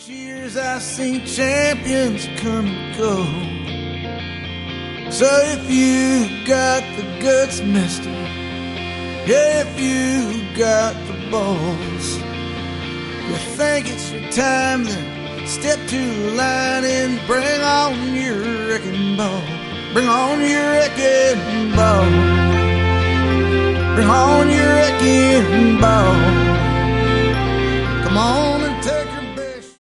years I've seen champions come and go. So if you got the guts, mister, if you got the balls, you think it's your time, then step to the line and bring on your wrecking ball. Bring on your wrecking ball. Bring on your wrecking ball.